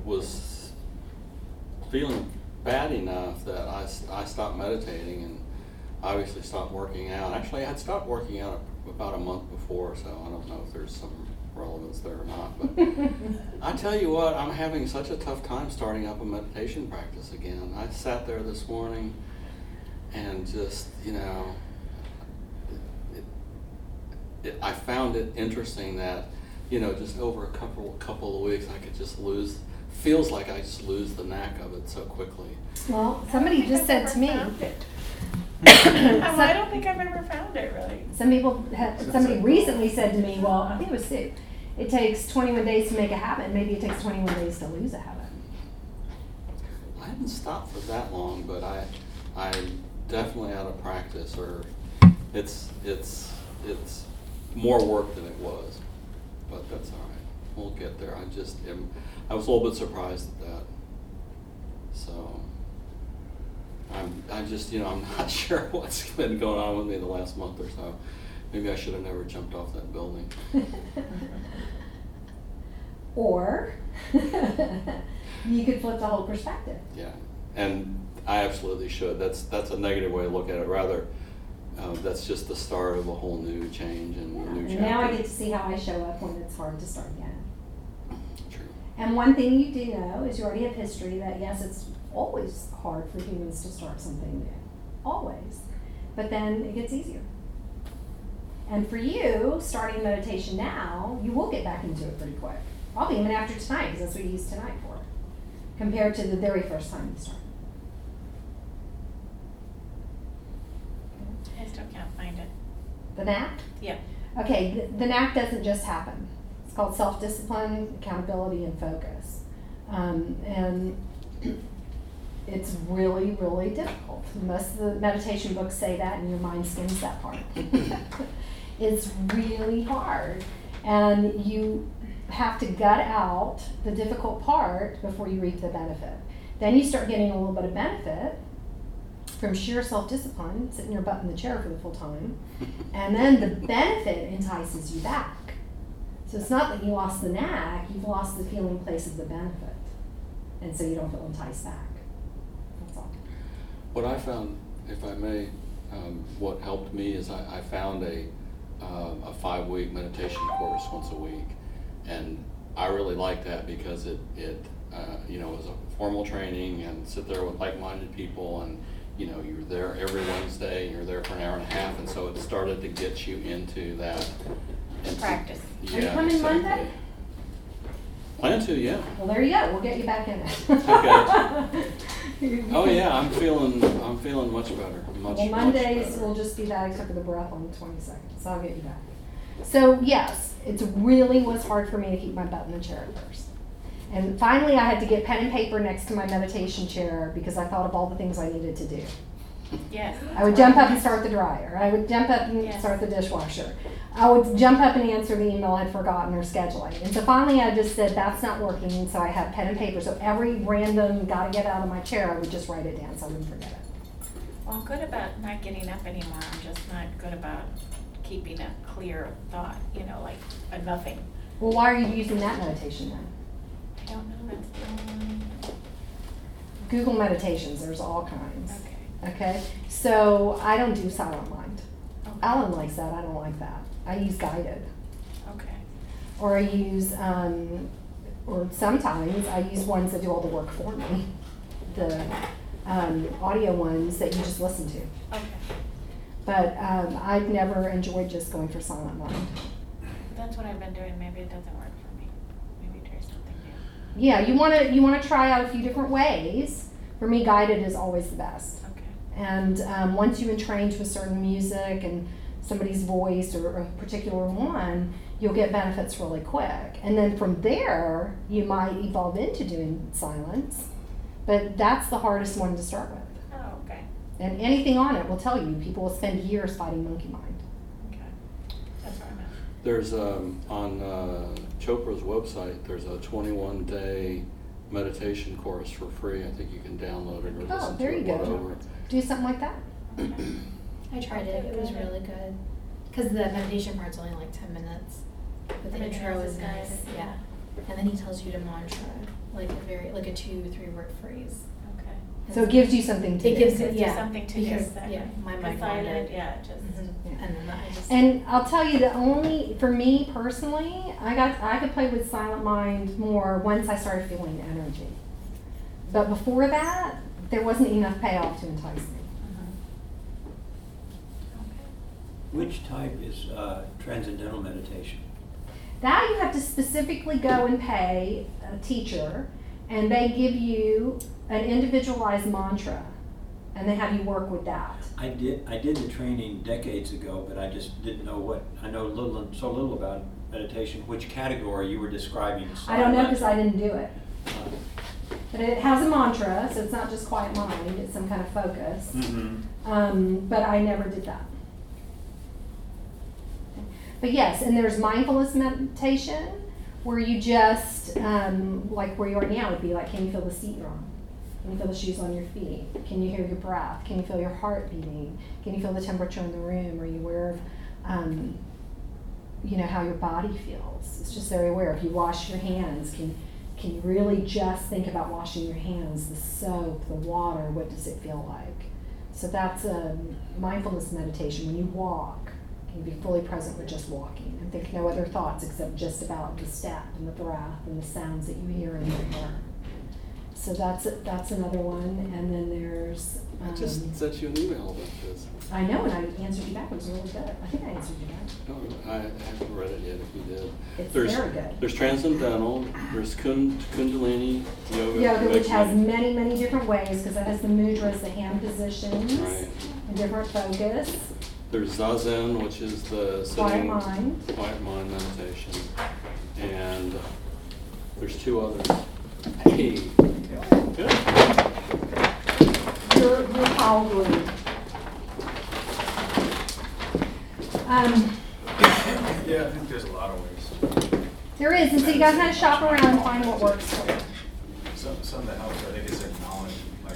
was feeling bad enough that I stopped meditating and obviously stopped working out. Actually, I had stopped working out about a month before, so I don't know if there's some relevance there or not. But I tell you what, I'm having such a tough time starting up a meditation practice again. I sat there this morning and just, I found it interesting that, just over a couple of weeks, I could just feels like I just lose the knack of it so quickly. Well, somebody just said to me. I don't think I've ever found it really. Somebody recently said to me, well, I think it was Sue, it takes 21 days to make a habit, maybe it takes 21 days to lose a habit. I haven't stopped for that long, but I'm definitely out of practice, or it's more work than it was, but that's all right. We'll get there. I was a little bit surprised at that. So I'm not sure what's been going on with me the last month or so. Maybe I should have never jumped off that building. Or you could flip the whole perspective. Yeah, and I absolutely should. That's a negative way to look at it. Rather, that's just the start of a whole new change and a new chapter. And now I get to see how I show up when it's hard to start again. True. And one thing you do know is you already have history that yes, it's always hard for humans to start something new. Always. But then it gets easier. And for you, starting meditation now, you will get back into it pretty quick. Probably even after tonight, because that's what you used tonight for, compared to the very first time you started. I still can't find it. The knack? Yeah. Okay, the knack doesn't just happen. It's called self-discipline, accountability, and focus. And it's really, really difficult. Most of the meditation books say that, and your mind skims that part. It's really hard. And you have to gut out the difficult part before you reap the benefit. Then you start getting a little bit of benefit from sheer self-discipline, sitting your butt in the chair for the full time, and then the benefit entices you back. So it's not that you lost the knack, you've lost the feeling place of the benefit, and so you don't feel enticed back. That's all. What I found, if I may, what helped me is I found a 5-week meditation course once a week, and I really like that because it was a formal training and sit there with like-minded people, and you're there every Wednesday and you're there for an hour and a half, and so it started to get you into that. Practice. Are you coming Monday? Plan to, yeah. Well, there you go. We'll get you back in it. Okay. Oh yeah, I'm feeling much better. Well, Mondays will just be that except for the breath on the 22nd, so I'll get you back. So yes, it really was hard for me to keep my butt in the chair at first. And finally I had to get pen and paper next to my meditation chair because I thought of all the things I needed to do. Yes. I would jump up and start the dryer. I would jump up and start the dishwasher. I would jump up and answer the email I'd forgotten or scheduling. And so finally I just said, that's not working, and so I have pen and paper. So every random gotta get out of my chair, I would just write it down so I wouldn't forget it. Well, I'm good about not getting up anymore. I'm just not good about keeping a clear thought, like a nothing. Well, why are you using that meditation then? I don't know. That's the only one. Google meditations, there's all kinds. Okay. Okay, so I don't do silent mind. Okay. Alan likes that, I don't like that. I use guided. Okay. Or I use, or sometimes I use ones that do all the work for me. The audio ones that you just listen to. Okay. But I've never enjoyed just going for silent mind. That's what I've been doing. Maybe it doesn't work for me. Maybe try something new. Yeah, you wanna try out a few different ways. For me, guided is always the best. Okay. And once you entrain to a certain music and somebody's voice or a particular one, you'll get benefits really quick. And then from there, you might evolve into doing silence. But that's the hardest one to start with. Oh, okay. And anything on it will tell you. People will spend years fighting monkey mind. Okay. That's where I'm at. There's on Chopra's website, there's a 21-day meditation course for free. I think you can download it or listen there to you it go. whatever. Do something like that. I tried it. It was really good. Because the meditation part's only like 10 minutes. But the Everything intro else was is nice. guided. Yeah. and then he tells you to mantra, like a 2-3 word phrase. Okay. So it gives you something to It do. gives Gives it, you yeah. something to do, because, exactly. yeah, my mind Decided, wandered. yeah, just. Mhm. And then I just. And I'll tell you, for me personally, I could play with Silent Mind more once I started feeling the energy. But before that, there wasn't enough payoff to entice me. Which type is transcendental meditation? That you have to specifically go and pay a teacher, and they give you an individualized mantra, and they have you work with that. I did the training decades ago, but I just didn't know what, I know so little about meditation, which category you were describing. I don't know because I didn't do it. But it has a mantra, so it's not just quiet mind, it's some kind of focus. But I never did that. But yes, and there's mindfulness meditation where you just, like where you are now would be like, can you feel the seat you're on? Can you feel the shoes on your feet? Can you hear your breath? Can you feel your heart beating? Can you feel the temperature in the room? Are you aware of, how your body feels? It's just very aware. If you wash your hands, can you really just think about washing your hands, the soap, the water, what does it feel like? So that's a mindfulness meditation. When you walk, can you be fully present with just walking and think no other thoughts except just about the step and the breath and the sounds that you hear in your hair. So that's another one. And then there's I just sent you an email about this. I know, and I answered you back. It was really good. I think I answered you back. No, I haven't read it yet if you did. It's There's, very good. There's Transcendental, there's Kundalini Yoga. Yoga, which has many, many different ways because it has the mudras, the hand positions, Right. and different focus. There's Zazen, which is the Quiet sitting, mind. quiet mind meditation. And there's 2 others. Hey, good. You're probably. Yeah, I think there's a lot of ways. There is, and so you gotta kind of shop around and find what works for you. Some that helps, I think, is acknowledge, like,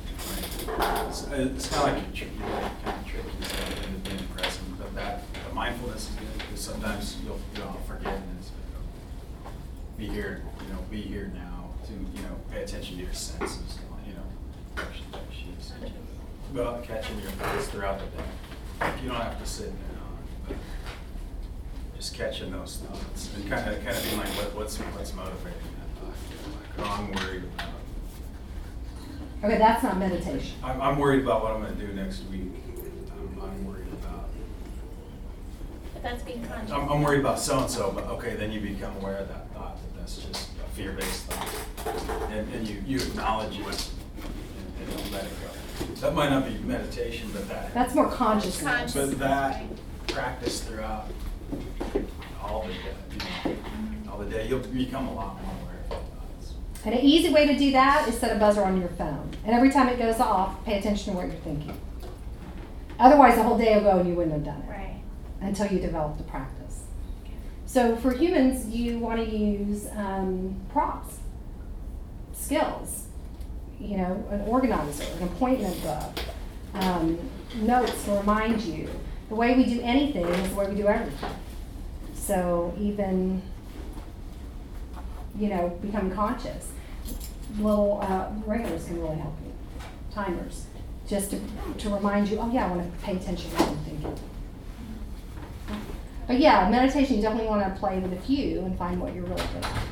it's kind of like kind of tricky, so being present, but the mindfulness is good, because sometimes you'll forget, and it's like, be here now, to, pay attention to your senses, go out catching your thoughts throughout the day. You don't have to sit down, but just catching those thoughts and kind of being like, what's motivating that thought? Like, oh, I'm worried about. Okay, that's not meditation. I'm worried about what I'm going to do next week. I'm worried about. But that's being conscious. I'm worried about so and so, but okay, then you become aware of that thought. That's just a fear-based thought, and you acknowledge it and don't let it go. That might not be meditation, but That's more consciousness. Conscious. But that practice throughout all the day, you'll become a lot more aware of your thoughts. And an easy way to do that is set a buzzer on your phone. And every time it goes off, pay attention to what you're thinking. Otherwise, the whole day will go and you wouldn't have done it. Right. Until you develop the practice. So for humans, you want to use props, skills, an organizer, an appointment book, notes to remind you. The way we do anything is the way we do everything. So even, becoming conscious, little ringers can really help you, timers, just to remind you, oh yeah, I want to pay attention to what I'm thinking. But yeah, meditation, you definitely want to play with a few and find what you're really good at.